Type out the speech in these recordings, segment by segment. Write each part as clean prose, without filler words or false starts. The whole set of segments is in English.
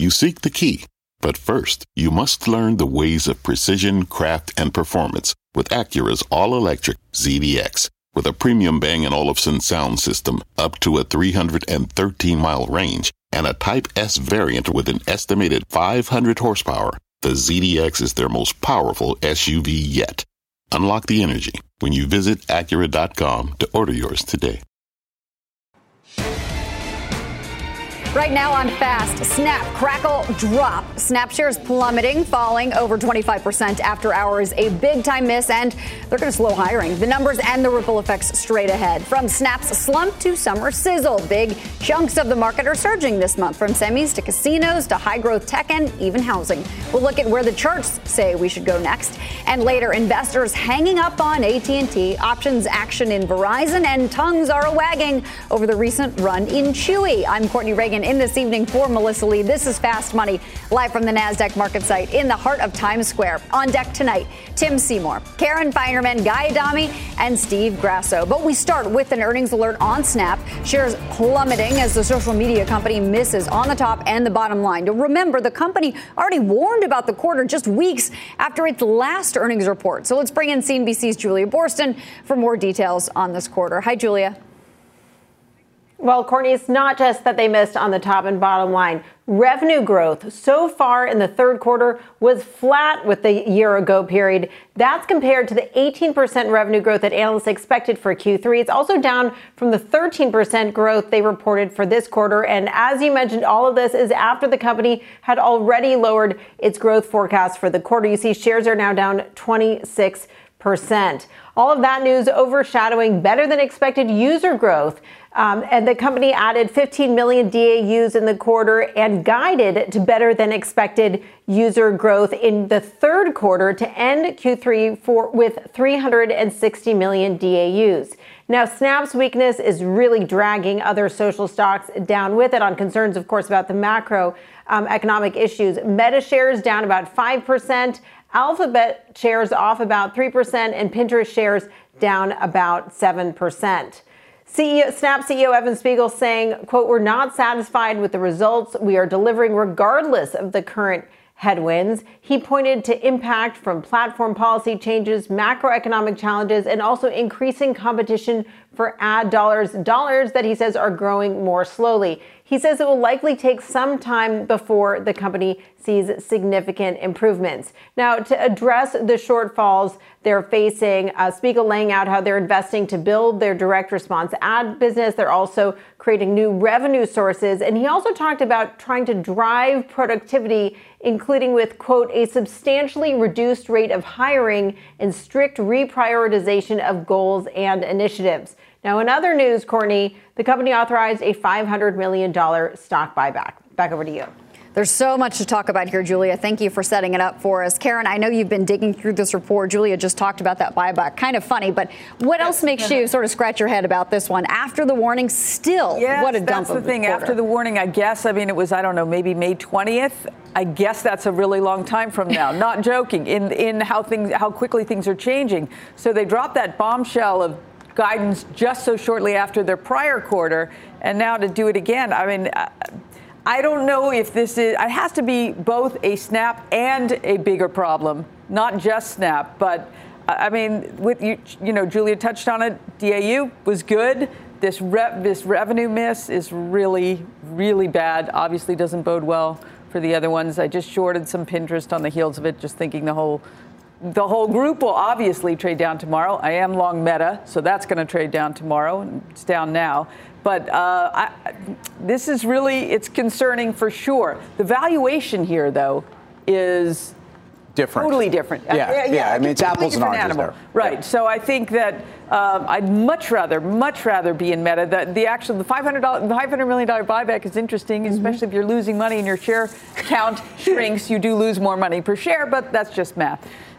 You seek the key, but first, you must learn the ways of precision, craft, and performance with Acura's all-electric ZDX. With a premium Bang & Olufsen sound system up to a 313-mile range and a Type S variant with an estimated 500 horsepower, the ZDX is their most powerful SUV yet. Unlock the energy when you visit Acura.com to order yours today. Right now on Fast, Snap, crackle, drop. Snap shares plummeting, falling over 25% after hours. A big-time miss, and they're going to slow hiring. The numbers and the ripple effects straight ahead. From Snap's slump to summer sizzle, big chunks of the market are surging this month, from semis to casinos to high-growth tech and even housing. We'll look at where the charts say we should go next. And later, investors hanging up on AT&T, options action in Verizon, and tongues are wagging over the recent run in Chewy. I'm Courtney Reagan in this evening for Melissa Lee. This is Fast Money, live from the NASDAQ market site in the heart of Times Square. On deck tonight, Tim Seymour, Karen Finerman, Guy Adami, and Steve Grasso. But we start with an earnings alert on Snap. Shares plummeting as the social media company misses on the top and the bottom line. Remember, the company already warned about the quarter just weeks after its last earnings report. So let's bring in CNBC's Julia Boorstin for more details on this quarter. Hi, Julia. Well, Courtney, it's not just that they missed on the top and bottom line. Revenue growth so far in the third quarter was flat with the year ago period. That's compared to the 18% revenue growth that analysts expected for Q3. It's also down from the 13% growth they reported for this quarter. And as you mentioned, all of this is after the company had already lowered its growth forecast for the quarter. You see shares are now down 26%. All of that news overshadowing better than expected user growth. And the company added 15 million DAUs in the quarter and guided to better than expected user growth in the third quarter to end Q3 with 360 million DAUs. Now, Snap's weakness is really dragging other social stocks down with it on concerns, of course, about the macro economic issues. Meta shares down about 5%, Alphabet shares off about 3%, and Pinterest shares down about 7%. Snap CEO Evan Spiegel saying, quote, "We're not satisfied with the results we are delivering regardless of the current headwinds." He pointed to impact from platform policy changes, macroeconomic challenges, and also increasing competition for ad dollars that he says are growing more slowly. He says it will likely take some time before the company sees significant improvements. Now, to address the shortfalls they're facing, Spiegel laying out how they're investing to build their direct response ad business. They're also creating new revenue sources. And he also talked about trying to drive productivity, including with, quote, "a substantially reduced rate of hiring and strict reprioritization of goals and initiatives." Now, in other news, Courtney, the company authorized a $500 million stock buyback. Back over to you. There's so much to talk about here, Julia. Thank you for setting it up for us. Karen, I know you've been digging through this report. Julia just talked about that buyback. Kind of funny, but what else makes you sort of scratch your head about this one? After the warning, still, what a dump of the thing. After the warning, I guess, it was, I don't know, maybe May 20th. I guess that's a really long time from now. Not joking in how quickly things are changing. So they dropped that bombshell of guidance just so shortly after their prior quarter, and now to do it again. I don't know if this is, it has to be both a Snap and a bigger problem, not just Snap. But with Julia touched on it. DAU was good. This revenue miss is really, really bad. Obviously doesn't bode well for the other ones. I just shorted some Pinterest on the heels of it, just thinking the whole group will obviously trade down tomorrow. I am long Meta, so that's going to trade down tomorrow. It's down now. But this is really, it's concerning for sure. The valuation here, though, is different. Totally different. Yeah. It's apples and oranges there. Right. Yeah. So I think that I'd much rather be in Meta. The $500 million buyback is interesting, especially if you're losing money and your share count shrinks. You do lose more money per share, but that's just math.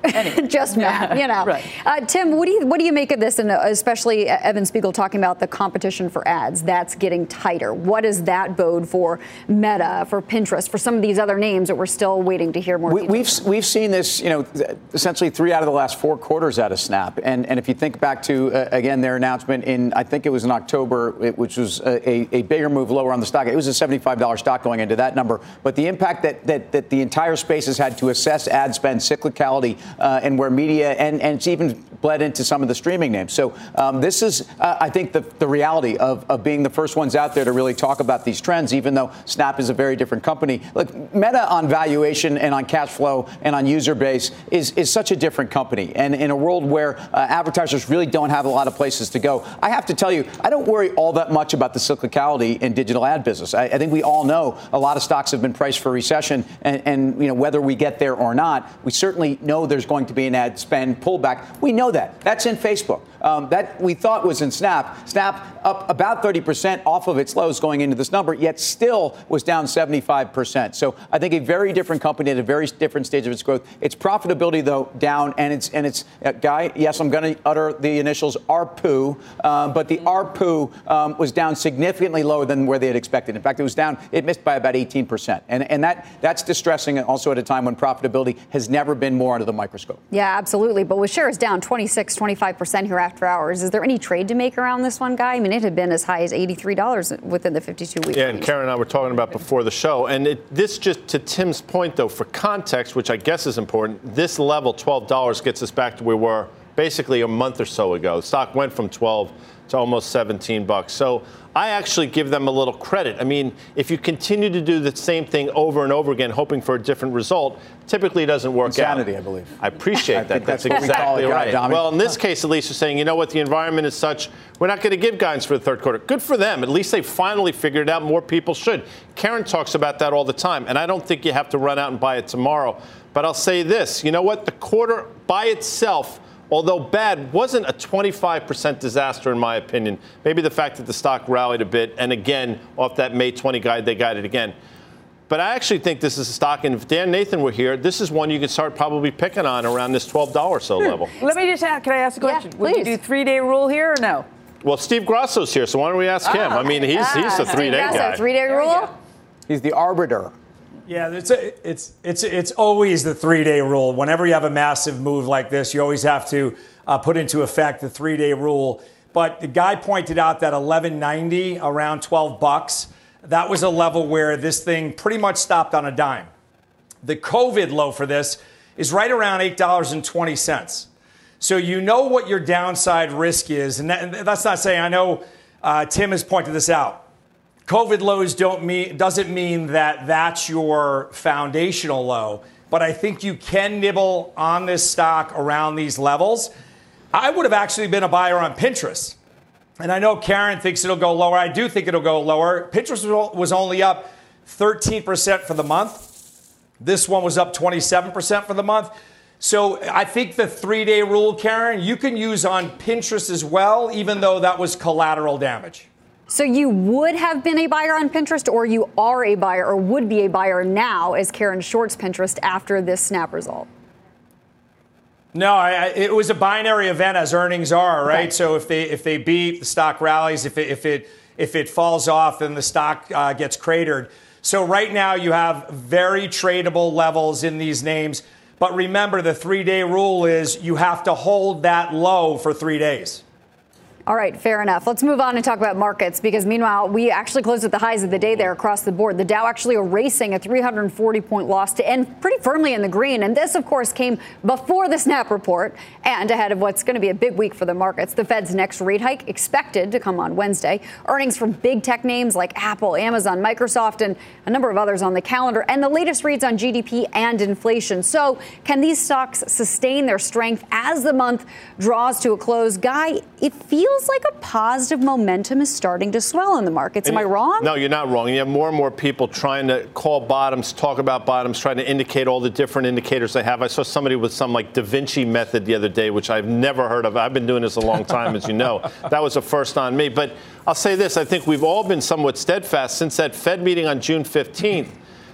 Anyway. Just math, you know. Right. Tim, what do you make of this, and especially Evan Spiegel talking about the competition for ads that's getting tighter? What does that bode for Meta, for Pinterest, for some of these other names that we're still waiting to hear more? We've seen this, essentially 3 out of the last 4 quarters out of Snap, and if you think back to again their announcement I think it was in October, which was a bigger move lower on the stock. It was a $75 stock going into that number, but the impact that the entire space has had to assess ad spend cyclicality and where media and it's even bled into some of the streaming names. So this is, I think, the reality of being the first ones out there to really talk about these trends, even though Snap is a very different company. Look, Meta on valuation and on cash flow and on user base is such a different company. And in a world where advertisers really don't have a lot of places to go, I have to tell you, I don't worry all that much about the cyclicality in digital ad business. I think we all know a lot of stocks have been priced for recession, and whether we get there or not, we certainly know there's going to be an ad spend pullback. We know that. That's in Facebook. That we thought was in Snap. Snap up about 30% off of its lows going into this number, yet still was down 75%. So I think a very different company at a very different stage of its growth. Its profitability, though, down, and it's Guy, yes, I'm going to utter the initials ARPU, but the ARPU was down significantly lower than where they had expected. In fact, it missed by about 18%. And that's distressing also at a time when profitability has never been more under the microscope. Yeah, absolutely. But with shares down 25% here after hours, is there any trade to make around this one, Guy? I mean, it had been as high as $83 within the 52-week. Yeah, and Karen and I were talking about before the show. And this just to Tim's point, though, for context, which I guess is important, this level, $12, gets us back to where we were basically a month or so ago. The stock went from 12 to almost 17 bucks. So I actually give them a little credit. I mean, if you continue to do the same thing over and over again, hoping for a different result, typically it doesn't work Insanity, out. I believe. I appreciate that. That's what we call exactly it, right. Dominic. Well, in this case, at least, you're saying, you know what, the environment is such, we're not going to give guidance for the third quarter. Good for them. At least they finally figured it out. More people should. Karen talks about that all the time, and I don't think you have to run out and buy it tomorrow. But I'll say this. You know what? The quarter by itself, although bad, wasn't a 25% disaster in my opinion. Maybe the fact that the stock rallied a bit, and again, off that May 20 guide, they guided again. But I actually think this is a stock, and if Dan Nathan were here, this is one you could start probably picking on around this $12 or so level. Let me just ask, can I ask a question? Yeah, Would you do 3-day rule here or no? Well, Steve Grasso's here, so why don't we ask him? I mean, he's a 3-day guy. 3-day rule? He's the arbiter. Yeah, it's always the 3-day rule. Whenever you have a massive move like this, you always have to put into effect the 3-day rule. But the guy pointed out that 1190, around 12 bucks, that was a level where this thing pretty much stopped on a dime. The COVID low for this is right around $8.20. So you know what your downside risk is. And that's not saying, I know Tim has pointed this out. COVID lows doesn't mean that that's your foundational low, but I think you can nibble on this stock around these levels. I would have actually been a buyer on Pinterest. And I know Karen thinks it'll go lower. I do think it'll go lower. Pinterest was only up 13% for the month. This one was up 27% for the month. So I think the 3-day rule, Karen, you can use on Pinterest as well, even though that was collateral damage. So you would have been a buyer on Pinterest, or you are a buyer or would be a buyer now as Karen shorts Pinterest after this Snap result? No, it was a binary event, as earnings are, right? So if they beat, the stock rallies. If it falls off, then the stock gets cratered. So right now you have very tradable levels in these names. But remember, the 3-day rule is you have to hold that low for 3 days. All right, fair enough. Let's move on and talk about markets, because meanwhile, we actually closed at the highs of the day there across the board. The Dow actually erasing a 340-point loss to end pretty firmly in the green. And this, of course, came before the Snap report and ahead of what's going to be a big week for the markets. The Fed's next rate hike expected to come on Wednesday. Earnings from big tech names like Apple, Amazon, Microsoft, and a number of others on the calendar, and the latest reads on GDP and inflation. So can these stocks sustain their strength as the month draws to a close? Guy, it feels like a positive momentum is starting to swell in the markets. Am I wrong? No, you're not wrong. You have more and more people trying to call bottoms, talk about bottoms, trying to indicate all the different indicators they have. I saw somebody with some like Da Vinci method the other day, which I've never heard of. I've been doing this a long time, as you know. That was a first on me. But I'll say this. I think we've all been somewhat steadfast since that Fed meeting on June 15th.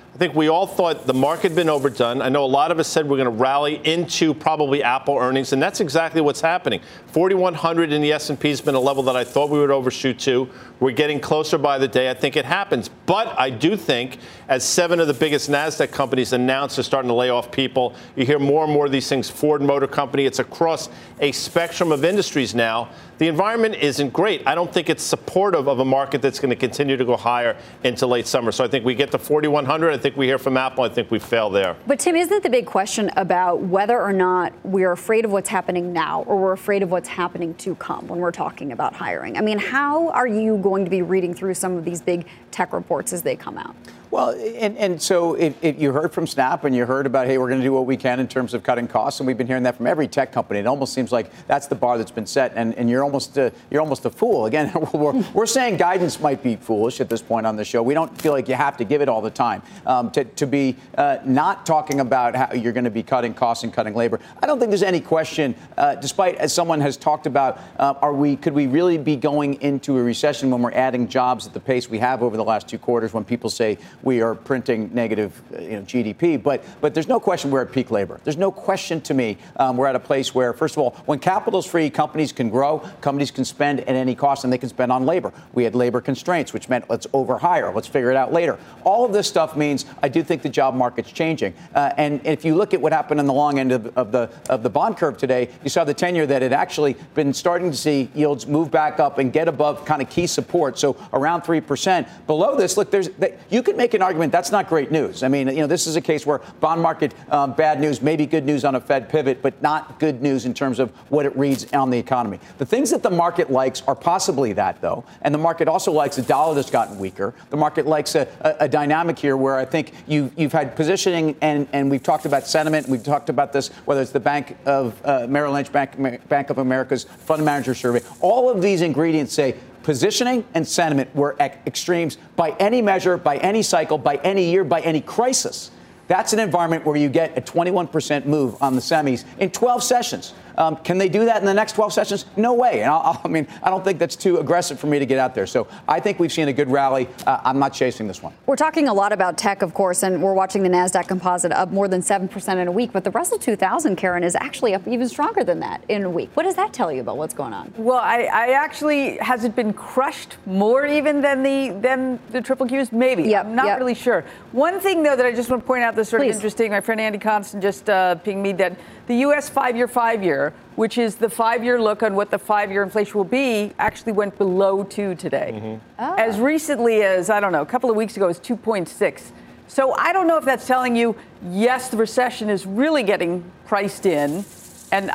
I think we all thought the market had been overdone. I know a lot of us said we're going to rally into probably Apple earnings, and that's exactly what's happening. 4,100 in the S&P has been a level that I thought we would overshoot to. We're getting closer by the day. I think it happens. But I do think as 7 of the biggest NASDAQ companies announce they're starting to lay off people, you hear more and more of these things. Ford Motor Company, it's across a spectrum of industries now. The environment isn't great. I don't think it's supportive of a market that's going to continue to go higher into late summer. So I think we get to 4,100. I think we hear from Apple. I think we fail there. But, Tim, isn't the big question about whether or not we're afraid of what's happening now or we're afraid of what's happening to come when we're talking about hiring? I mean, how are you going to be reading through some of these big tech reports as they come out? Well, and so if you heard from Snap and you heard about, hey, we're going to do what we can in terms of cutting costs, and we've been hearing that from every tech company. It almost seems like that's the bar that's been set, and you're almost a fool. Again, we're saying guidance might be foolish at this point on the show. We don't feel like you have to give it all the time. To be not talking about how you're going to be cutting costs and cutting labor, I don't think there's any question, despite, as someone has talked about, could we really be going into a recession when we're adding jobs at the pace we have over the last 2 quarters, when people say we are printing negative GDP. But there's no question we're at peak labor. There's no question to me we're at a place where, first of all, when capital's free, companies can grow, companies can spend at any cost, and they can spend on labor. We had labor constraints, which meant let's overhire, let's figure it out later. All of this stuff means I do think the job market's changing. And if you look at what happened on the long end of the bond curve today, you saw the 10-year that had actually been starting to see yields move back up and get above kind of key support, so around 3%. Below this, look, you could make an argument that's not great news. I mean, this is a case where bond market bad news, maybe good news on a Fed pivot, but not good news in terms of what it reads on the economy. The things that the market likes are possibly that, though, and the market also likes a dollar that's gotten weaker. The market likes a dynamic here where I think you've had positioning, and we've talked about sentiment. We've talked about this, whether it's the Bank of Merrill Lynch, Bank of America's Fund Manager Survey. All of these ingredients say positioning and sentiment were at extremes by any measure, by any cycle, by any year, by any crisis. That's an environment where you get a 21% move on the semis in 12 sessions. Can they do that in the next 12 sessions? No way. And I don't think that's too aggressive for me to get out there. So I think we've seen a good rally. I'm not chasing this one. We're talking a lot about tech, of course, and we're watching the NASDAQ composite up more than 7% in a week. But the Russell 2000, Karen, is actually up even stronger than that in a week. What does that tell you about what's going on? Well, I actually, has it been crushed more even than the triple Qs? Maybe. Yep, I'm not really sure. One thing, though, that I just want to point out that's sort of interesting, my friend Andy Constant just pinged me that the U.S. 5-year, which is the 5-year look on what the 5-year inflation will be, actually went below 2 today. Mm-hmm. Oh. As recently as, I don't know, a couple of weeks ago, it was 2.6. So I don't know if that's telling you, yes, the recession is really getting priced in. And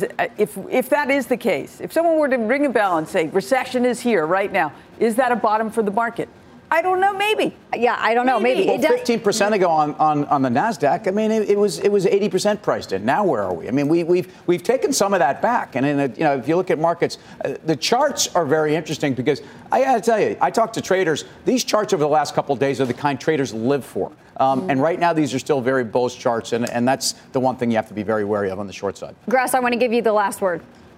if that is the case, if someone were to ring a bell and say recession is here right now, is that a bottom for the market? I don't know. Maybe. Yeah, I don't know. Maybe. Well, 15% ago on the Nasdaq. I mean, it was 80% priced in. Now where are we? I mean, we've taken some of that back. And if you look at markets, the charts are very interesting because I got to tell you, I talked to traders. These charts over the last couple of days are the kind traders live for. And right now, these are still very bullish charts, and that's the one thing you have to be very wary of on the short side. Grass, I want to give you the last word.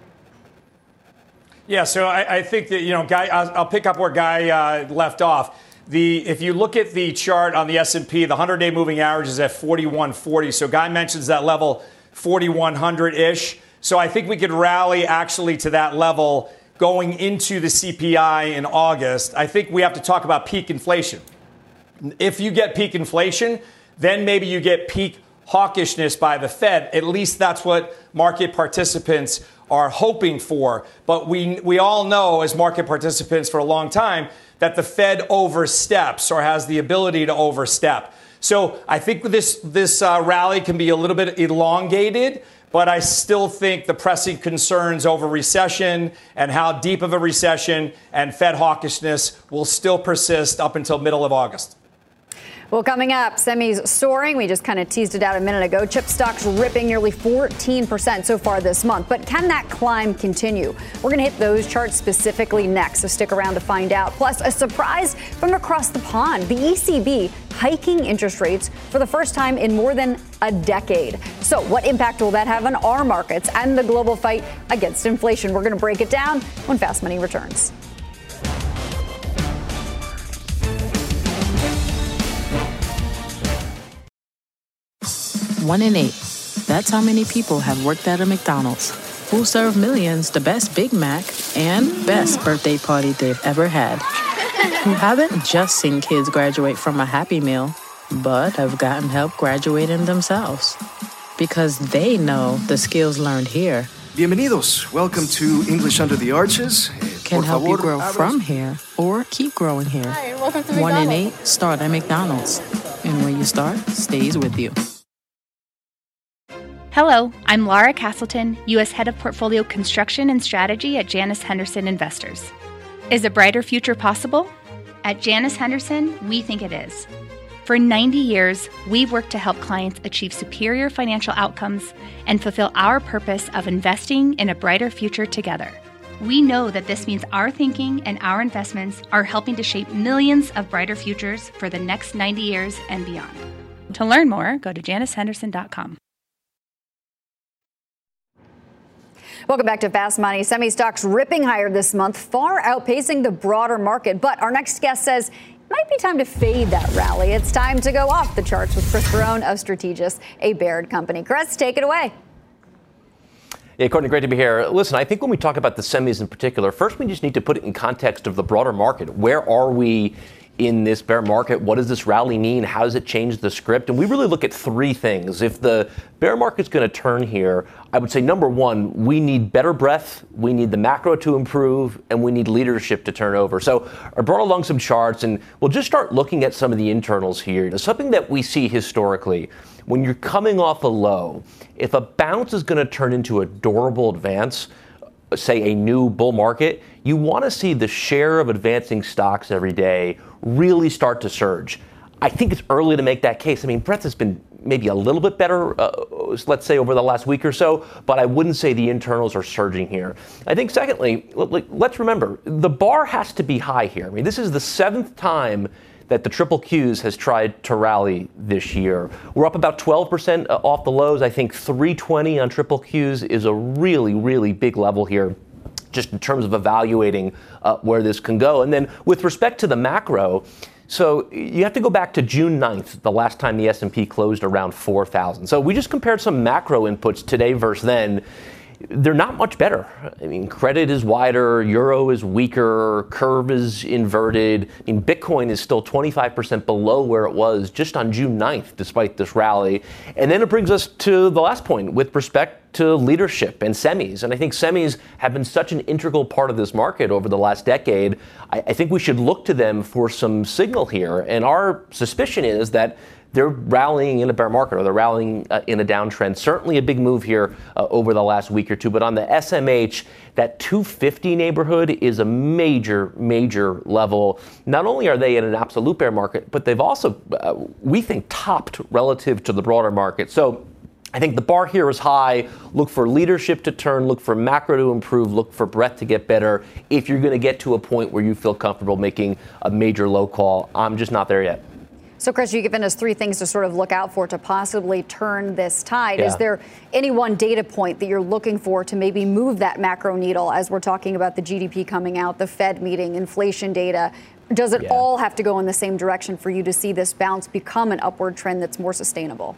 Yeah, so I think that, Guy, I'll pick up where Guy left off. If you look at the chart on the S&P, the 100-day moving average is at 4140. So Guy mentions that level 4100-ish. So I think we could rally actually to that level going into the CPI in August. I think we have to talk about peak inflation. If you get peak inflation, then maybe you get peak hawkishness by the Fed. At least that's what market participants are hoping for. But we all know as market participants for a long time that the Fed oversteps or has the ability to overstep. So I think this rally can be a little bit elongated, but I still think the pressing concerns over recession and how deep of a recession and Fed hawkishness will still persist up until middle of August. Well, coming up, semis soaring. We just kind of teased it out a minute ago. Chip stocks ripping nearly 14% so far this month. But can that climb continue? We're going to hit those charts specifically next, so stick around to find out. Plus, a surprise from across the pond. The ECB hiking interest rates for the first time in more than a decade. So what impact will that have on our markets and the global fight against inflation? We're going to break it down when Fast Money returns. 1 in 8. That's how many people have worked at a McDonald's. Who serve millions the best Big Mac and best birthday party they've ever had. Who haven't just seen kids graduate from a Happy Meal, but have gotten help graduating themselves. Because they know the skills learned here Bienvenidos. Welcome to English Under the Arches. can help you grow from here or keep growing here. Hi, and welcome to 1 in McDonald's. 8 start at McDonald's. And where you start stays with you. Hello, I'm Laura Castleton, U.S. Head of Portfolio Construction and Strategy at Janus Henderson Investors. Is a brighter future possible? At Janus Henderson, we think it is. For 90 years, we've worked to help clients achieve superior financial outcomes and fulfill our purpose of investing in a brighter future together. We know that this means our thinking and our investments are helping to shape millions of brighter futures for the next 90 years and beyond. To learn more, go to janushenderson.com. Welcome back to Fast Money. Semi stocks ripping higher this month, far outpacing the broader market. But our next guest says it might be time to fade that rally. It's time to go off the charts with Chris Barone of Strategis, a Baird company. Chris, take it away. Yeah, Courtney, great to be here. Listen, I think when we talk about the semis in particular, first we just need to put it in context of the broader market. Where are we in this bear market? What does this rally mean? How does it change the script? And we really look at three things. If the bear market's going to turn here, I would say, number one, we need better breadth, we need the macro to improve, and we need leadership to turn over. So I brought along some charts, and we'll just start looking at some of the internals here. Now, something that we see historically, when you're coming off a low, if a bounce is going to turn into a durable advance, say a new bull market, you want to see the share of advancing stocks every day really start to surge. I think it's early to make that case. I mean, breadth has been maybe a little bit better, let's say, over the last week or so, but I wouldn't say the internals are surging here. I think, secondly, let's remember, the bar has to be high here. I mean, this is the 7th time that the triple Qs has tried to rally this year. We're up about 12% off the lows. I think 320 on triple Qs is a really, really big level here, just in terms of evaluating where this can go. And then with respect to the macro, so you have to go back to June 9th, the last time the S&P closed around 4,000. So we just compared some macro inputs today versus then. They're not much better. I mean, credit is wider, euro is weaker, curve is inverted. I mean, Bitcoin is still 25% below where it was just on June 9th, despite this rally. And then it brings us to the last point with respect to leadership and semis. And I think semis have been such an integral part of this market over the last decade. I think we should look to them for some signal here. And our suspicion is that they're rallying in a bear market, or they're rallying in a downtrend. Certainly a big move here over the last week or two. But on the SMH, that 250 neighborhood is a major, major level. Not only are they in an absolute bear market, but they've also, we think, topped relative to the broader market. So I think the bar here is high. Look for leadership to turn, look for macro to improve, look for breadth to get better. If you're going to get to a point where you feel comfortable making a major low call, I'm just not there yet. So, Chris, you've given us three things to sort of look out for to possibly turn this tide. Yeah. Is there any one data point that you're looking for to maybe move that macro needle as we're talking about the GDP coming out, the Fed meeting, inflation data? Does it all have to go in the same direction for you to see this bounce become an upward trend that's more sustainable?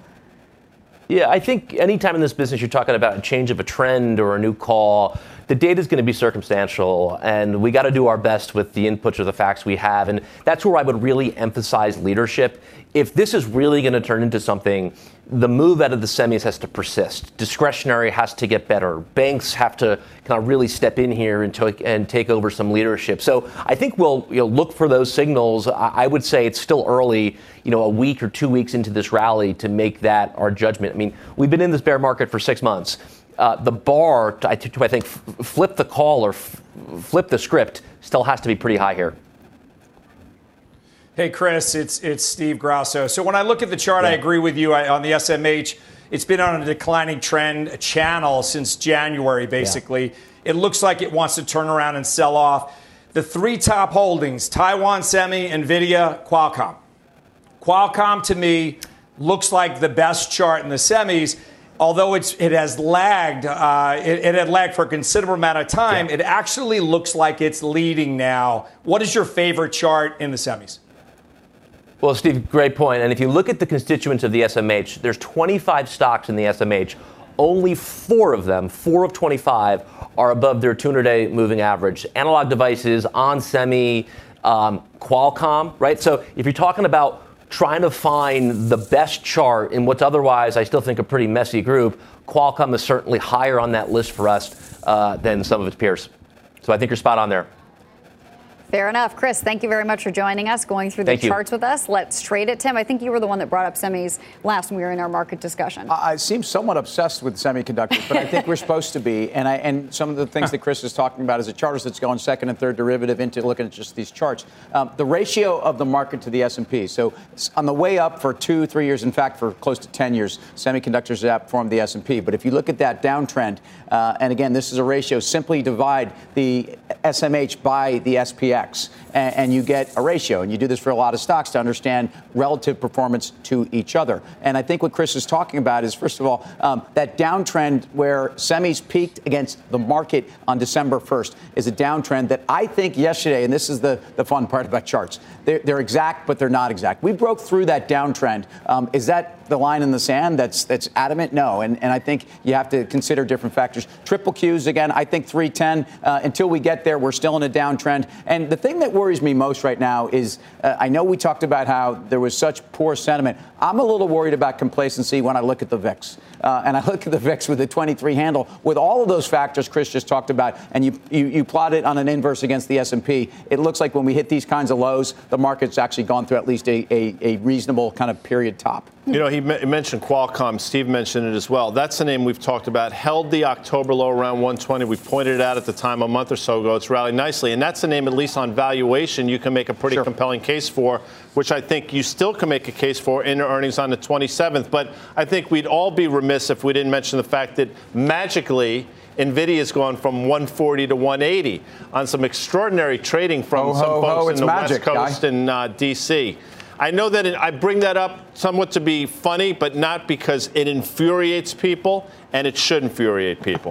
Yeah, I think anytime in this business you're talking about a change of a trend or a new call, the data is going to be circumstantial, and we got to do our best with the inputs or the facts we have. And that's where I would really emphasize leadership. If this is really going to turn into something, the move out of the semis has to persist. Discretionary has to get better. Banks have to kind of really step in here and take over some leadership. So I think we'll look for those signals. I would say it's still early, a week or 2 weeks into this rally to make that our judgment. I mean, we've been in this bear market for 6 months. The bar, I think, flip the call or flip the script still has to be pretty high here. Hey, Chris, it's Steve Grasso. So when I look at the chart, I agree with you on the SMH. It's been on a declining trend channel since January, basically. Yeah. It looks like it wants to turn around and sell off. The three top holdings, Taiwan Semi, NVIDIA, Qualcomm. Qualcomm, to me, looks like the best chart in the semis. Although it has lagged, it had lagged for a considerable amount of time, It actually looks like it's leading now. What is your favorite chart in the semis? Well, Steve, great point. And if you look at the constituents of the SMH, there's 25 stocks in the SMH. Only 4 of them, 4 of 25, are above their 200-day moving average. Analog Devices, onsemi, Qualcomm, right? So if you're talking about trying to find the best chart in what's otherwise, I still think, a pretty messy group, Qualcomm is certainly higher on that list for us than some of its peers. So I think you're spot on there. Fair enough. Chris, thank you very much for joining us, going through the charts with us. Let's trade it. Tim, I think you were the one that brought up semis last when we were in our market discussion. I seem somewhat obsessed with semiconductors, but I think we're supposed to be. And some of the things that Chris is talking about is a charters that's going second and third derivative into looking at just these charts. The ratio of the market to the S&P. So on the way up for 2-3 years, in fact, for close to 10 years, semiconductors have outperformed the S&P. But if you look at that downtrend, and again, this is a ratio, simply divide the SMH by the SPX. And you get a ratio. And you do this for a lot of stocks to understand relative performance to each other. And I think what Chris is talking about is, first of all, that downtrend where semis peaked against the market on December 1st is a downtrend that I think yesterday, and this is the fun part about charts, they're exact, but they're not exact. We broke through that downtrend. Is that the line in the sand that's adamant? No. And I think you have to consider different factors. Triple Qs, again, I think 310. Until we get there, we're still in a downtrend. And the thing that worries me most right now is I know we talked about how there was such poor sentiment. I'm a little worried about complacency when I look at the VIX. And I look at the VIX with a 23 handle with all of those factors Chris just talked about, and you plot it on an inverse against the S&P. It looks like when we hit these kinds of lows, the market's actually gone through at least a reasonable kind of period top. You know, he mentioned Qualcomm. Steve mentioned it as well. That's the name we've talked about. Held the October low around 120. We pointed it out at the time a month or so ago. It's rallied nicely. And that's the name, at least on valuation, you can make a pretty compelling case for, which I think you still can make a case for in earnings on the 27th. But I think we'd all be remiss if we didn't mention the fact that magically NVIDIA's gone from 140 to 180 on some extraordinary trading from some folks in the West Coast and D.C. I know that I bring that up somewhat to be funny, but not because it infuriates people, and it should infuriate people.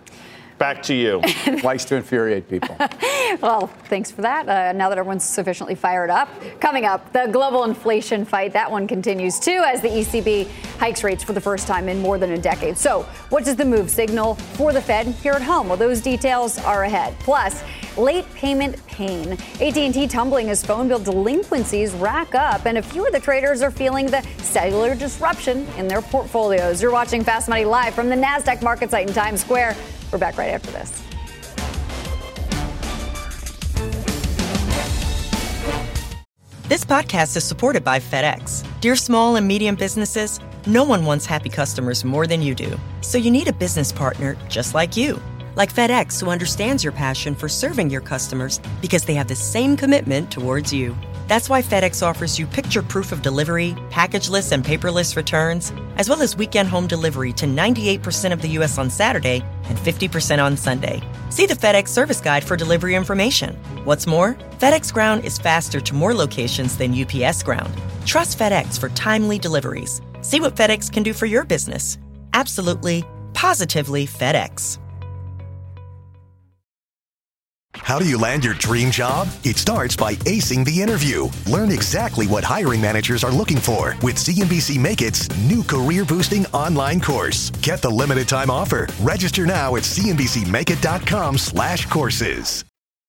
Back to you. Likes to infuriate people. Well, thanks for that. Now that everyone's sufficiently fired up. Coming up, the global inflation fight. That one continues, too, as the ECB hikes rates for the first time in more than a decade. So what does the move signal for the Fed here at home? Well, those details are ahead. Plus, late payment pain. AT&T tumbling as phone bill delinquencies rack up, and a few of the traders are feeling the cellular disruption in their portfolios. You're watching Fast Money live from the NASDAQ market site in Times Square. We're back right after this. This podcast is supported by FedEx. Dear small and medium businesses, no one wants happy customers more than you do. So you need a business partner just like you. Like FedEx, who understands your passion for serving your customers because they have the same commitment towards you. That's why FedEx offers you picture proof of delivery, packageless and paperless returns, as well as weekend home delivery to 98% of the U.S. on Saturday and 50% on Sunday. See the FedEx service guide for delivery information. What's more, FedEx Ground is faster to more locations than UPS Ground. Trust FedEx for timely deliveries. See what FedEx can do for your business. Absolutely, positively FedEx. How do you land your dream job? It starts by acing the interview. Learn exactly what hiring managers are looking for with CNBC Make It's new career-boosting online course. Get the limited time offer. Register now at cnbcmakeit.com/courses.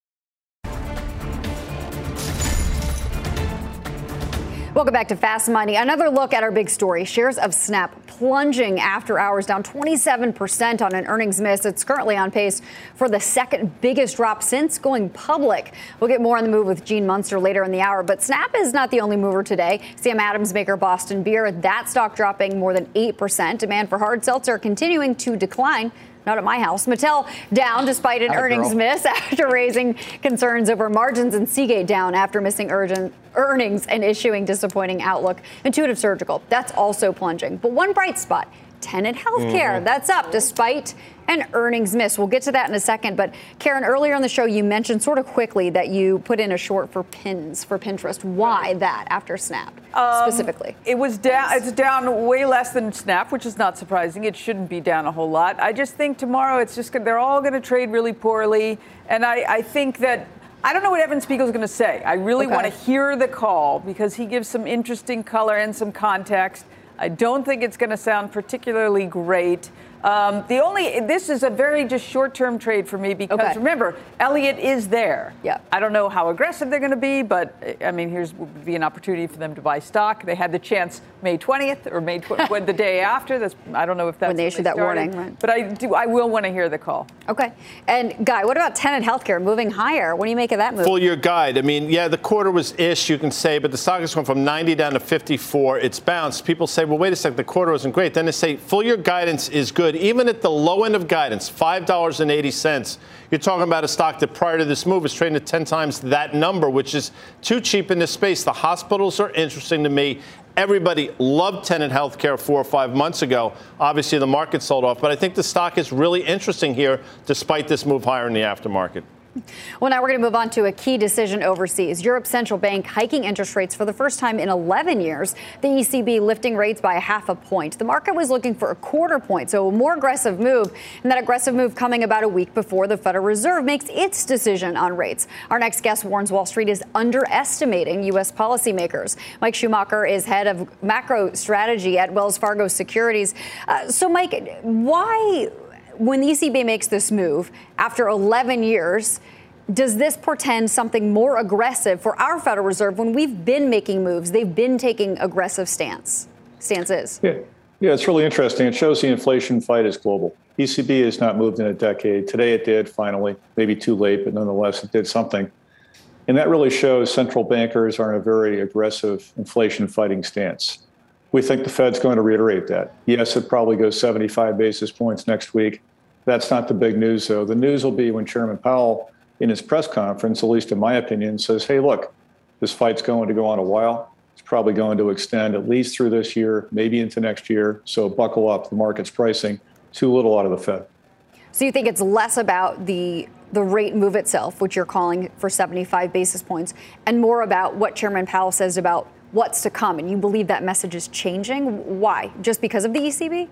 Welcome back to Fast Money. Another look at our big story. Shares of Snap plunging after hours, down 27% on an earnings miss. It's currently on pace for the second biggest drop since going public. We'll get more on the move with Gene Munster later in the hour. But Snap is not the only mover today. Sam Adams maker Boston Beer, that stock dropping more than 8%. Demand for hard seltzer continuing to decline. Not at my house. Mattel down despite an earnings miss after raising concerns over margins, and Seagate down after missing earnings and issuing disappointing outlook. Intuitive Surgical, that's also plunging. But one bright spot, Tenet Healthcare, that's up despite an earnings miss. We'll get to that in a second. But Karen, earlier in the show, you mentioned sort of quickly that you put in a short for pins for Pinterest. Why that after Snap specifically? It was down. It's down way less than Snap, which is not surprising. It shouldn't be down a whole lot. I just think tomorrow they're all going to trade really poorly. And I think that I don't know what Evan Spiegel's going to say. I really want to hear the call because he gives some interesting color and some context. I don't think it's going to sound particularly great. This is a very just short-term trade for me because remember, Elliott is there. Yeah. I don't know how aggressive they're going to be, but I mean, would be an opportunity for them to buy stock. They had the chance May 20th or the day after. I don't know if that's when they issued that warning, right? But I will want to hear the call. Okay. And Guy, what about Tenet Healthcare moving higher? What do you make of that move? Full year guide. I mean, yeah, the quarter was ish, you can say, but the stock has gone from 90 down to 54. It's bounced. People say, well, wait a second, the quarter wasn't great. Then they say full year guidance is good. Even at the low end of guidance, $5.80, you're talking about a stock that prior to this move is trading at 10 times that number, which is too cheap in this space. The hospitals are interesting to me. Everybody loved Tenet Healthcare 4 or 5 months ago. Obviously, the market sold off. But I think the stock is really interesting here, despite this move higher in the aftermarket. Well, now we're going to move on to a key decision overseas. Europe's central bank hiking interest rates for the first time in 11 years. The ECB lifting rates by 0.5 point. The market was looking for 0.25 point, so a more aggressive move. And that aggressive move coming about a week before the Federal Reserve makes its decision on rates. Our next guest warns Wall Street is underestimating U.S. policymakers. Mike Schumacher is head of macro strategy at Wells Fargo Securities. So, Mike, why, when the ECB makes this move after 11 years, does this portend something more aggressive for our Federal Reserve when we've been making moves? They've been taking aggressive stances. Yeah, it's really interesting. It shows the inflation fight is global. ECB has not moved in a decade. Today it did, finally. Maybe too late, but nonetheless, it did something. And that really shows central bankers are in a very aggressive inflation fighting stance. We think the Fed's going to reiterate that. Yes, it probably goes 75 basis points next week. That's not the big news, though. The news will be when Chairman Powell, in his press conference, at least in my opinion, says, hey, look, this fight's going to go on a while. It's probably going to extend at least through this year, maybe into next year. So buckle up. The market's pricing too little out of the Fed. So you think it's less about the rate move itself, which you're calling for 75 basis points, and more about what Chairman Powell says about what's to come, and you believe that message is changing? Why? Just because of the ECB?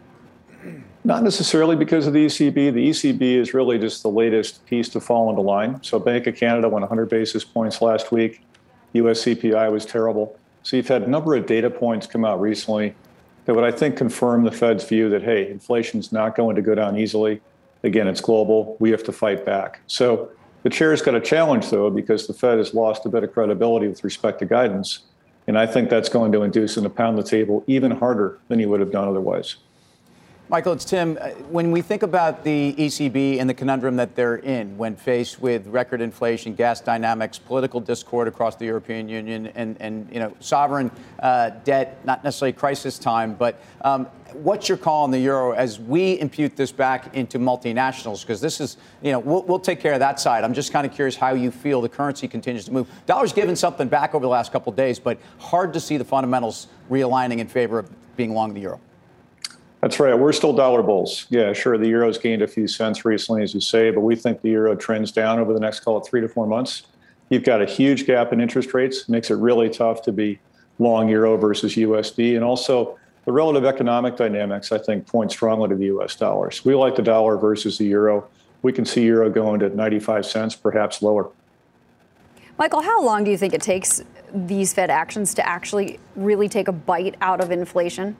Not necessarily because of the ECB. The ECB is really just the latest piece to fall into line. So Bank of Canada went 100 basis points last week. US CPI was terrible. So you've had a number of data points come out recently that would, I think, confirm the Fed's view that, hey, inflation's not going to go down easily. Again, it's global. We have to fight back. So the chair's got a challenge, though, because the Fed has lost a bit of credibility with respect to guidance. And I think that's going to induce him to pound the table even harder than he would have done otherwise. Michael, it's Tim. When we think about the ECB and the conundrum that they're in when faced with record inflation, gas dynamics, political discord across the European Union, and sovereign debt, not necessarily crisis time, but what's your call on the euro as we impute this back into multinationals? Because this is, we'll take care of that side. I'm just kind of curious how you feel the currency continues to move. Dollar's given something back over the last couple of days, but hard to see the fundamentals realigning in favor of being long the euro. That's right. We're still dollar bulls. Yeah, sure. The euro's gained a few cents recently, as you say, but we think the euro trends down over the next, call it 3 to 4 months. You've got a huge gap in interest rates. It makes it really tough to be long euro versus USD. And also the relative economic dynamics, I think, point strongly to the US dollar. So we like the dollar versus the euro. We can see euro going to 95 cents, perhaps lower. Michael, how long do you think it takes these Fed actions to actually really take a bite out of inflation?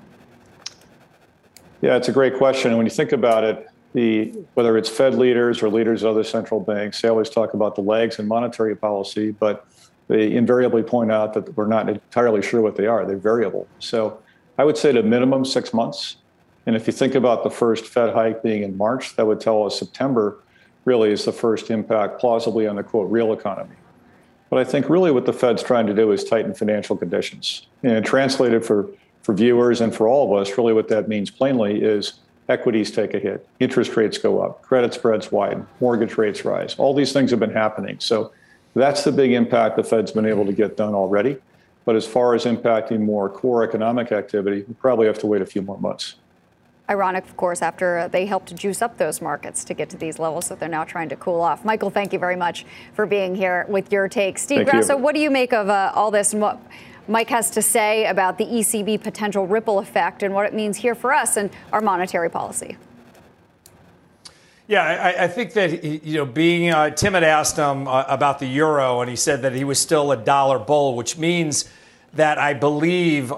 Yeah, it's a great question. And when you think about it, whether it's Fed leaders or leaders of other central banks, they always talk about the lags in monetary policy, but they invariably point out that we're not entirely sure what they are. They're variable. So I would say at a minimum 6 months. And if you think about the first Fed hike being in March, that would tell us September really is the first impact plausibly on the, quote, real economy. But I think really what the Fed's trying to do is tighten financial conditions. And translated for viewers and for all of us, really what that means plainly is equities take a hit, interest rates go up, credit spreads widen, mortgage rates rise. All these things have been happening. So that's the big impact the Fed's been able to get done already. But as far as impacting more core economic activity, we probably have to wait a few more months. Ironic, of course, after they helped juice up those markets to get to these levels that they're now trying to cool off. Michael, thank you very much for being here with your take. Steve Grasso, what do you make of all this and what Mike has to say about the ECB potential ripple effect and what it means here for us and our monetary policy? Yeah, I think that, being Tim had asked him about the euro, and he said that he was still a dollar bull, which means that I believe,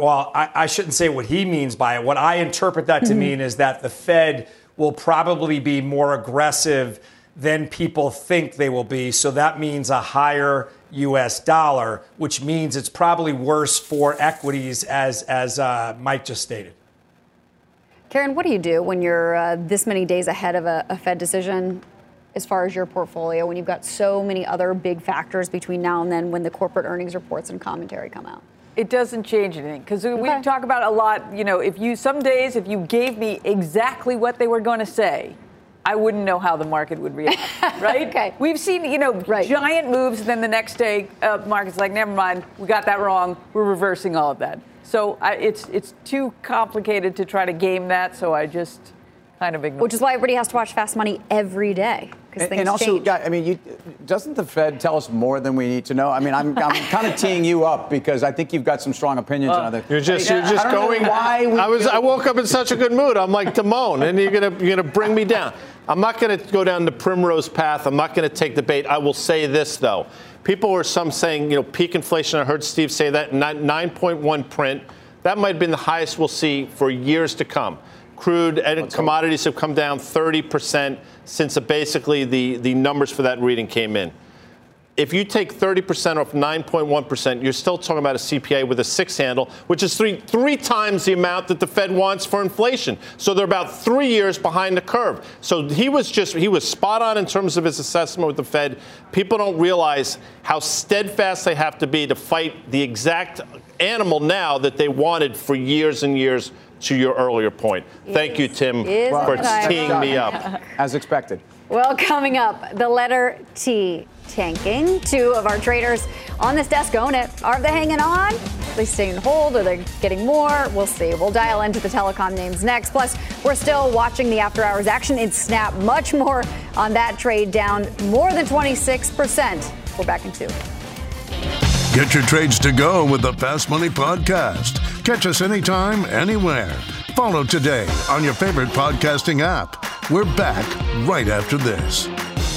I shouldn't say what he means by it. What I interpret that to mean is that the Fed will probably be more aggressive than people think they will be. So that means a higher U.S. dollar, which means it's probably worse for equities, as Mike just stated. Karen, what do you do when you're this many days ahead of a Fed decision as far as your portfolio, when you've got so many other big factors between now and then when the corporate earnings reports and commentary come out? It doesn't change anything because we talk about a lot, some days, if you gave me exactly what they were going to say, I wouldn't know how the market would react, right? Okay. We've seen, giant moves, and then the next day, market's like, never mind, we got that wrong. We're reversing all of that. So it's too complicated to try to game that, so I just kind of ignore it. Which is why everybody has to watch Fast Money every day, because things change. Doesn't the Fed tell us more than we need to know? I mean, I'm kind of teeing you up because I think you've got some strong opinions on other. You're just going. I woke up in such a good mood. I'm like Damone, and you're gonna bring me down. I'm not going to go down the primrose path. I'm not going to take the bait. I will say this, though. People were saying, peak inflation. I heard Steve say that, 9.1 print. That might have been the highest we'll see for years to come. Crude and commodities have come down 30% since basically the numbers for that reading came in. If you take 30% off 9.1%, you're still talking about a CPI with a 6 handle, which is three times the amount that the Fed wants for inflation. So they're about 3 years behind the curve. So he was spot on in terms of his assessment with the Fed. People don't realize how steadfast they have to be to fight the exact animal now that they wanted for years and years, to your earlier point. Thank you, Tim, for teeing me up. As expected. Well, coming up, the letter T tanking. 2 of our traders on this desk own it. Are they hanging on? Are they staying hold? Are they getting more? We'll see. We'll dial into the telecom names next. Plus, we're still watching the after-hours action in Snap. Much more on that trade, down more than 26%. We're back in 2. Get your trades to go with the Fast Money Podcast. Catch us anytime, anywhere. Follow today on your favorite podcasting app. We're back right after this.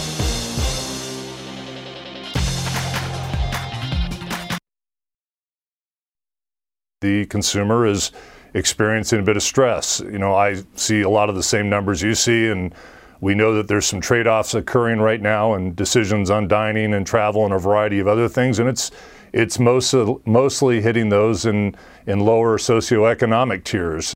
The consumer is experiencing a bit of stress. I see a lot of the same numbers you see, and we know that there's some trade-offs occurring right now and decisions on dining and travel and a variety of other things, and it's mostly hitting those in lower socioeconomic tiers.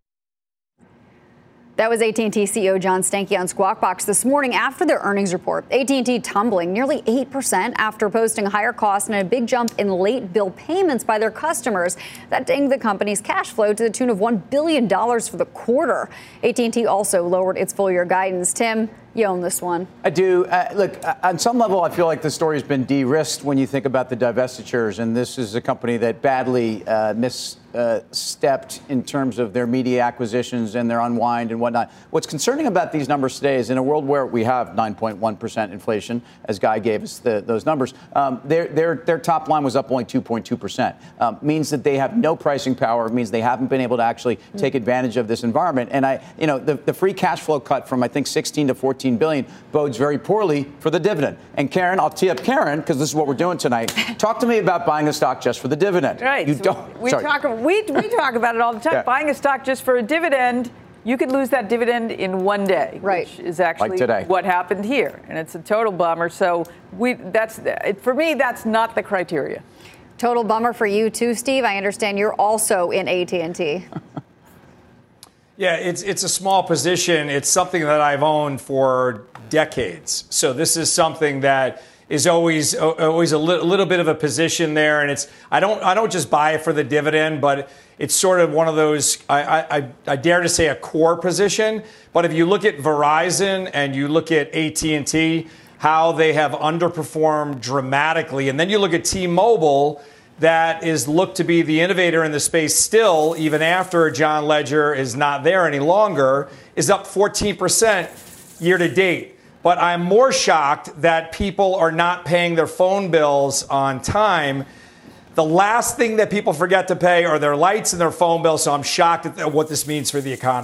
That was AT&T CEO John Stankey on Squawk Box this morning after their earnings report. AT&T tumbling nearly 8% after posting higher costs and a big jump in late bill payments by their customers. That dinged the company's cash flow to the tune of $1 billion for the quarter. AT&T also lowered its full-year guidance. Tim, you own this one. I do. Look, on some level, I feel like the story has been de-risked when you think about the divestitures, and this is a company that badly misstepped in terms of their media acquisitions and their unwind and whatnot. What's concerning about these numbers today is in a world where we have 9.1% inflation, as Guy gave us those numbers, their top line was up only 2.2%. Means that they have no pricing power. Means they haven't been able to actually take advantage of this environment. And the free cash flow cut from I think 16 to 14 billion bodes very poorly for the dividend. And Karen, I'll tee up Karen because this is what we're doing tonight. Talk to me about buying a stock just for the dividend. Right. You don't. We talk about it all the time. Yeah. Buying a stock just for a dividend, you could lose that dividend in one day, right? Which is actually what happened here, and it's a total bummer. So for me, that's not the criteria. Total bummer for you too, Steve. I understand you're also in AT&T. Yeah, it's a small position. It's something that I've owned for decades. So this is something that is always a little bit of a position there, and I don't just buy it for the dividend, but it's sort of one of those I dare to say a core position. But if you look at Verizon and you look at AT&T, how they have underperformed dramatically, and then you look at T-Mobile, that is looked to be the innovator in the space still, even after John Legere is not there any longer, is up 14% year to date. But I'm more shocked that people are not paying their phone bills on time. The last thing that people forget to pay are their lights and their phone bills, so I'm shocked at what this means for the economy.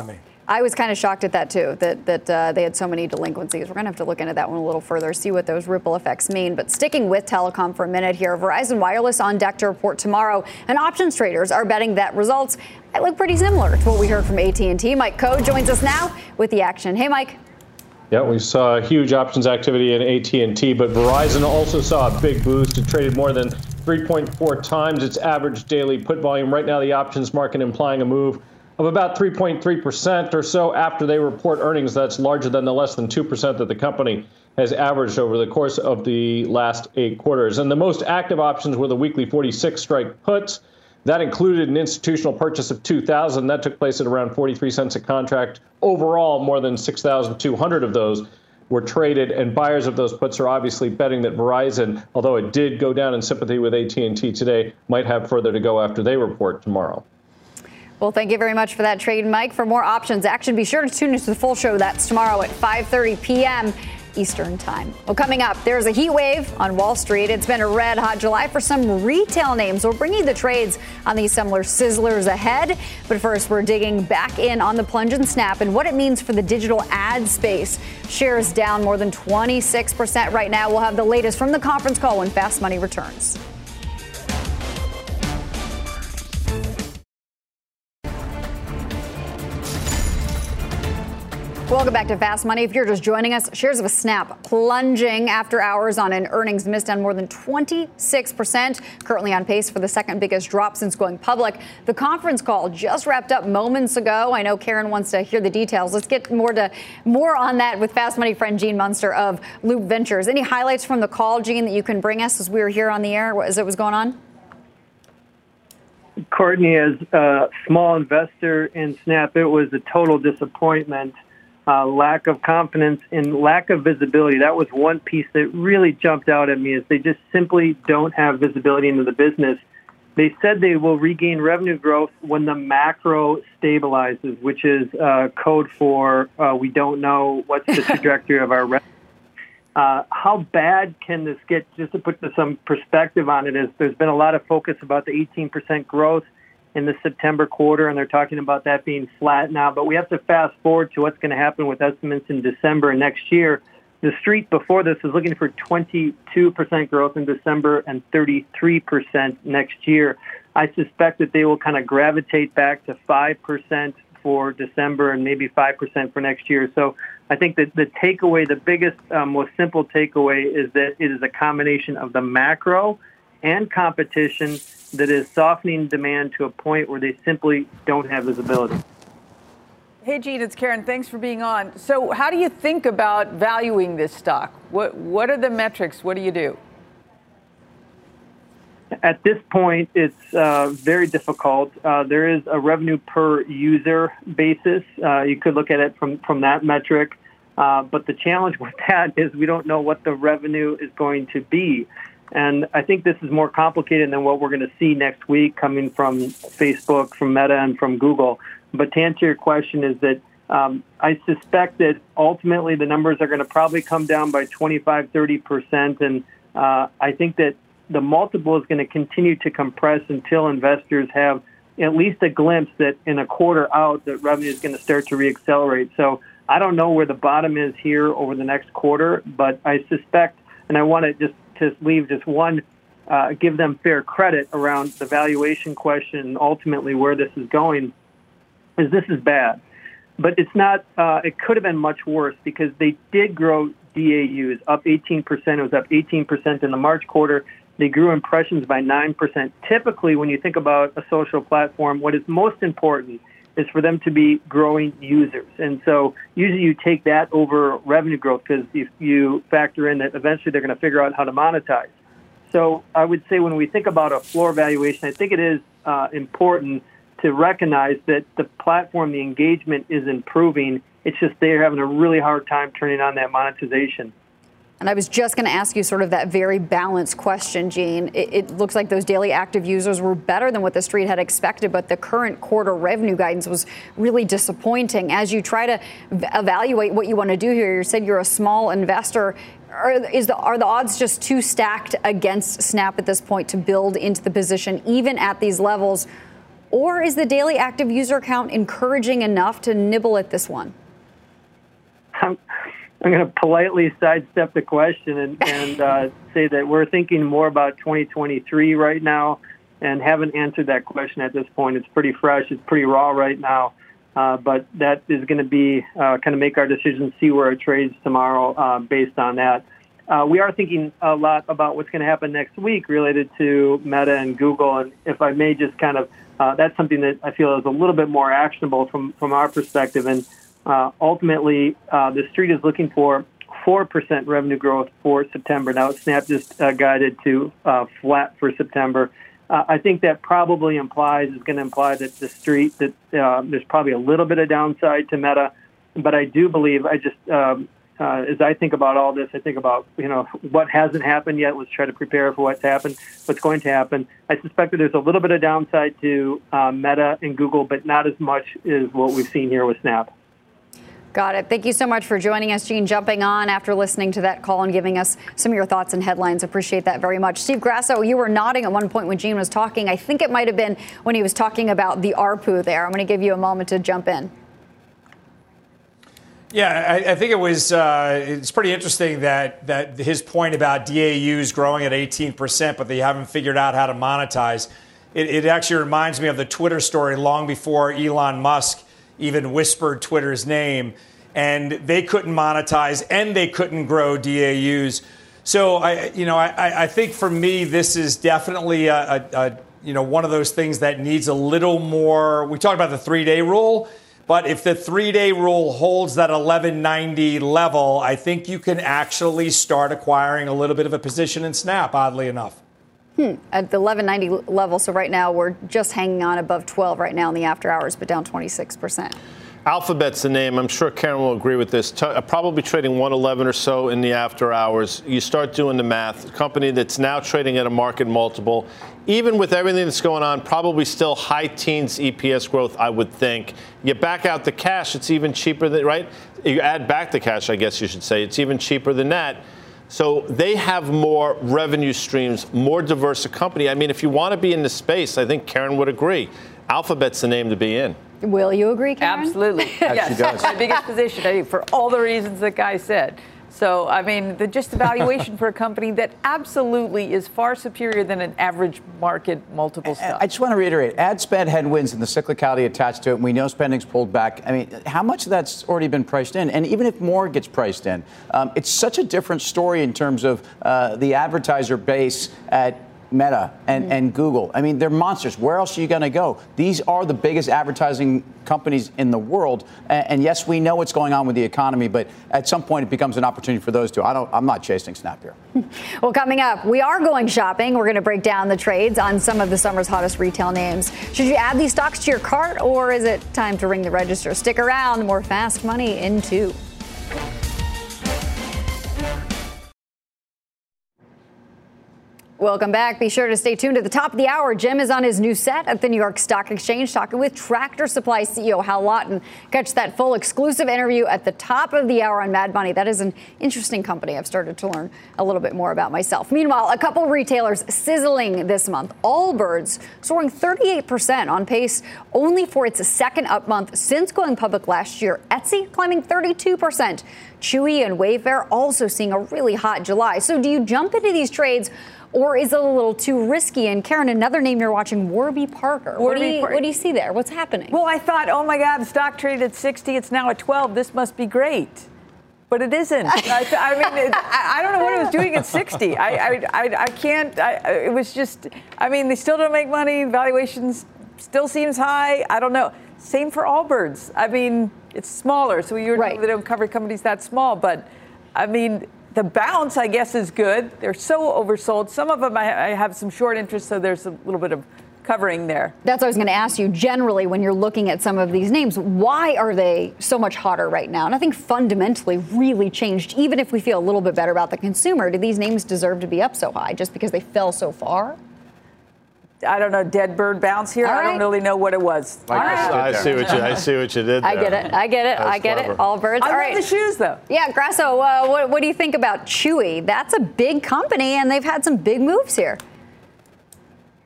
I was kind of shocked at that, too, that they had so many delinquencies. We're going to have to look into that one a little further, see what those ripple effects mean. But sticking with telecom for a minute here, Verizon Wireless on deck to report tomorrow, and options traders are betting that results might look pretty similar to what we heard from AT&T. Mike Coe joins us now with the action. Hey, Mike. Yeah, we saw huge options activity in AT&T, but Verizon also saw a big boost. It traded more than 3.4 times its average daily put volume. Right now, the options market implying a move of about 3.3% or so after they report earnings. That's larger than the less than 2% that the company has averaged over the course of the last 8 quarters. And the most active options were the weekly 46 strike puts. That included an institutional purchase of 2,000. That took place at around 43 cents a contract. Overall, more than 6,200 of those were traded, and buyers of those puts are obviously betting that Verizon, although it did go down in sympathy with AT&T today, might have further to go after they report tomorrow. Well, thank you very much for that trade, Mike. For more options action, be sure to tune into the full show. That's tomorrow at 5:30 p.m. Eastern time. Well, coming up, there's a heat wave on Wall Street. It's been a red hot July for some retail names. We're bringing the trades on these similar sizzlers ahead. But first, we're digging back in on the plunge in Snap and what it means for the digital ad space. Shares down more than 26% right now. We'll have the latest from the conference call when Fast Money returns. Welcome back to Fast Money. If you're just joining us, shares of Snap plunging after hours on an earnings miss, down more than 26%, currently on pace for the second biggest drop since going public. The conference call just wrapped up moments ago. I know Karen wants to hear the details. Let's get more on that with Fast Money friend Gene Munster of Loop Ventures. Any highlights from the call, Gene, that you can bring us as we were here on the air as it was going on? Courtney, as a small investor in Snap, it was a total disappointment. Lack of confidence and lack of visibility. That was one piece that really jumped out at me, is they just simply don't have visibility into the business. They said they will regain revenue growth when the macro stabilizes, which is code for we don't know what's the trajectory of our revenue. How bad can this get? Just to put some perspective on it, is there's been a lot of focus about the 18% growth in the September quarter, and they're talking about that being flat now. But we have to fast forward to what's going to happen with estimates in December next year. The street before this is looking for 22% growth in December and 33% next year. I suspect that they will kind of gravitate back to 5% for December and maybe 5% for next year. So I think that the takeaway, the biggest, most simple takeaway, is that it is a combination of the macro and competition that is softening demand to a point where they simply don't have visibility. Hey, Gene, it's Karen. Thanks for being on. So how do you think about valuing this stock? What are the metrics? What do you do? At this point, it's very difficult. There is a revenue per user basis. You could look at it from that metric. But the challenge with that is we don't know what the revenue is going to be. And I think this is more complicated than what we're going to see next week coming from Facebook, from Meta, and from Google. But to answer your question is that I suspect that ultimately the numbers are going to probably come down by 25, 30%. And I think that the multiple is going to continue to compress until investors have at least a glimpse that in a quarter out that revenue is going to start to reaccelerate. So I don't know where the bottom is here over the next quarter, but I suspect, and I want to just leave just one, give them fair credit around the valuation question and ultimately where this is going, is this is bad. But it's not, it could have been much worse because they did grow DAUs up 18%. It was up 18% in the March quarter. They grew impressions by 9%. Typically, when you think about a social platform, what is most important is for them to be growing users. And so usually you take that over revenue growth because if you factor in that eventually they're going to figure out how to monetize. So I would say when we think about a floor valuation, I think it is important to recognize that the platform, the engagement is improving. It's just they're having a really hard time turning on that monetization. And I was just going to ask you sort of that very balanced question, Gene. It looks like those daily active users were better than what the street had expected, but the current quarter revenue guidance was really disappointing. As you try to evaluate what you want to do here, you said you're a small investor. Are the odds just too stacked against Snap at this point to build into the position, even at these levels? Or is the daily active user count encouraging enough to nibble at this one? I'm going to politely sidestep the question and say that we're thinking more about 2023 right now and haven't answered that question at this point. It's pretty fresh. It's pretty raw right now. But that is going to be kind of make our decisions, see where it trades tomorrow based on that. We are thinking a lot about what's going to happen next week related to Meta and Google. And if I may just kind of, that's something that I feel is a little bit more actionable from our perspective. And ultimately, the street is looking for 4% revenue growth for September. Now, Snap just guided to flat for September. I think that probably is going to imply that the street, that there's probably a little bit of downside to Meta. But I do believe, as I think about all this, I think about, what hasn't happened yet. Let's try to prepare for what's going to happen. I suspect that there's a little bit of downside to Meta and Google, but not as much as what we've seen here with Snap. Got it. Thank you so much for joining us, Gene, jumping on after listening to that call and giving us some of your thoughts and headlines. Appreciate that very much. Steve Grasso, you were nodding at one point when Gene was talking. I think it might have been when he was talking about the ARPU there. I'm going to give you a moment to jump in. Yeah, I think it's pretty interesting that his point about DAUs growing at 18%, but they haven't figured out how to monetize. It actually reminds me of the Twitter story long before Elon Musk even whispered Twitter's name, and they couldn't monetize and they couldn't grow DAUs. So I think for me, this is definitely one of those things that needs a little more. We talked about the 3-day rule, but if the 3-day rule holds that 1190 level, I think you can actually start acquiring a little bit of a position in Snap, oddly enough. At the 1190 level, so right now we're just hanging on above 12 right now in the after hours, but down 26%. Alphabet's the name. I'm sure Karen will agree with this. Probably trading 111 or so in the after hours. You start doing the math. A company that's now trading at a market multiple, even with everything that's going on, probably still high teens EPS growth, I would think. You back out the cash, it's even cheaper than, right? You add back the cash, I guess you should say. It's even cheaper than that. So they have more revenue streams, more diverse a company. I mean, if you want to be in the space, I think Karen would agree. Alphabet's the name to be in. Will you agree, Karen? Absolutely. Yes, she does. My biggest position, I think, for all the reasons that Guy said. So, I mean, just the valuation for a company that absolutely is far superior than an average market multiple stock. I just want to reiterate, ad spend headwinds and the cyclicality attached to it, and we know spending's pulled back. I mean, how much of that's already been priced in? And even if more gets priced in, it's such a different story in terms of the advertiser base at Meta and Google. I mean, they're monsters. Where else are you going to go? These are the biggest advertising companies in the world. And yes, we know what's going on with the economy, but at some point it becomes an opportunity for those two. I'm not chasing Snap here. Well, coming up, we are going shopping. We're going to break down the trades on some of the summer's hottest retail names. Should you add these stocks to your cart, or is it time to ring the register? Stick around. More Fast Money in 2. Welcome back. Be sure to stay tuned at the top of the hour. Jim is on his new set at the New York Stock Exchange talking with Tractor Supply CEO Hal Lawton. Catch that full exclusive interview at the top of the hour on Mad Money. That is an interesting company. I've started to learn a little bit more about myself. Meanwhile, a couple retailers sizzling this month. Allbirds soaring 38% on pace only for its second up month since going public last year. Etsy climbing 32%. Chewy and Wayfair also seeing a really hot July. So do you jump into these trades, or is it a little too risky? And Karen, another name you're watching, Warby Parker. What do you see there? What's happening? Well, I thought, oh my God, the stock traded at 60. It's now at 12. This must be great. But it isn't. I don't know what it was doing at 60. I can't. It was just, they still don't make money. Valuations still seems high. I don't know. Same for Allbirds. It's smaller, so they don't cover companies that small. But, the bounce, I guess, is good. They're so oversold. Some of them I have some short interest, so there's a little bit of covering there. That's what I was going to ask you. Generally, when you're looking at some of these names, why are they so much hotter right now? Nothing fundamentally really changed. Even if we feel a little bit better about the consumer, do these names deserve to be up so high just because they fell so far? I don't know, dead bird bounce here. I don't really know what it was. I see what you did there. I get it. Allbirds. I love the shoes, though. Yeah, Grasso, what do you think about Chewy? That's a big company, and they've had some big moves here.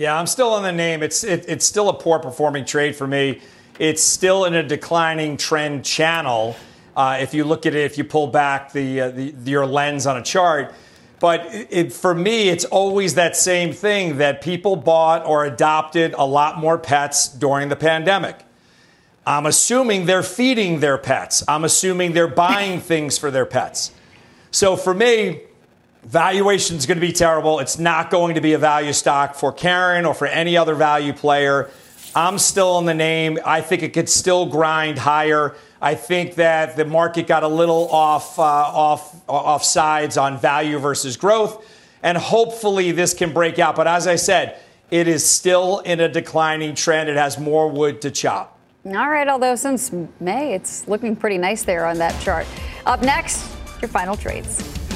Yeah, I'm still on the name. It's still a poor performing trade for me. It's still in a declining trend channel. If you look at it, if you pull back your lens on a chart. But for me, it's always that same thing that people bought or adopted a lot more pets during the pandemic. I'm assuming they're feeding their pets. I'm assuming they're buying things for their pets. So for me, valuation is going to be terrible. It's not going to be a value stock for Karen or for any other value player. I'm still on the name. I think it could still grind higher. I think that the market got a little off sides on value versus growth, and hopefully this can break out. But as I said, it is still in a declining trend. It has more wood to chop. All right, although since May, it's looking pretty nice there on that chart. Up next, your final trades.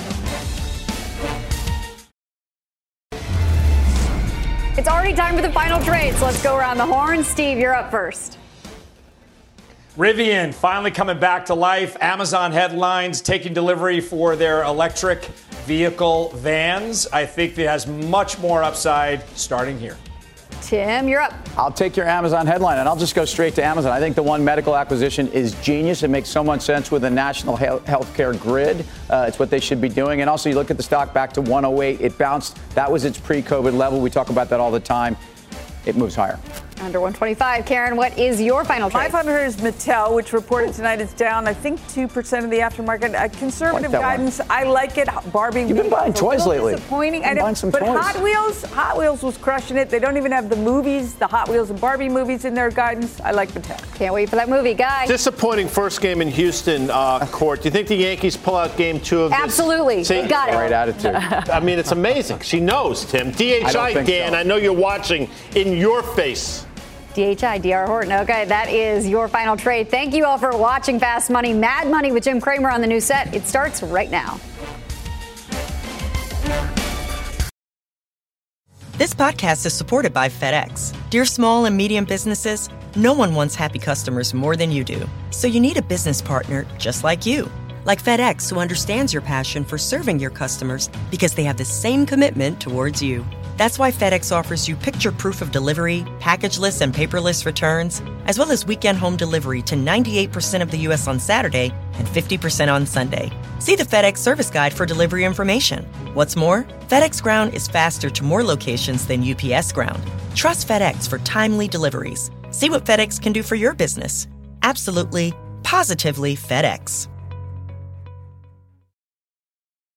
It's already time for the final trades. Let's go around the horn. Steve, you're up first. Rivian finally coming back to life. Amazon headlines taking delivery for their electric vehicle vans. I think it has much more upside starting here. Tim, you're up. I'll take your Amazon headline, and I'll just go straight to Amazon. I think the One Medical acquisition is genius. It makes so much sense with a national healthcare grid. It's what they should be doing. And also, you look at the stock back to 108. It bounced. That was its pre-COVID level. We talk about that all the time. It moves higher. Under 125. Karen, what is your final trade? 500 is Mattel, which reported tonight it's down, I think, 2% of the aftermarket. Conservative guidance. I like it. Barbie. You've been buying toys lately. Disappointing. I know. But toys. Hot Wheels was crushing it. They don't even have the movies, the Hot Wheels and Barbie movies in their guidance. I like Mattel. Can't wait for that movie, guys. Disappointing first game in Houston, Court. Do you think the Yankees pull out game 2 of this? Absolutely. See, got it. Right attitude. I mean, it's amazing. She knows, Tim. DHI, Dan, so. I know you're watching. In your face. DHI, DR Horton. Okay, that is your final trade. Thank you all for watching Fast Money, Mad Money with Jim Cramer on the new set. It starts right now. This podcast is supported by FedEx. Dear small and medium businesses, no one wants happy customers more than you do. So you need a business partner just like you. Like FedEx, who understands your passion for serving your customers because they have the same commitment towards you. That's why FedEx offers you picture proof of delivery, packageless and paperless returns, as well as weekend home delivery to 98% of the U.S. on Saturday and 50% on Sunday. See the FedEx service guide for delivery information. What's more, FedEx Ground is faster to more locations than UPS Ground. Trust FedEx for timely deliveries. See what FedEx can do for your business. Absolutely, positively FedEx.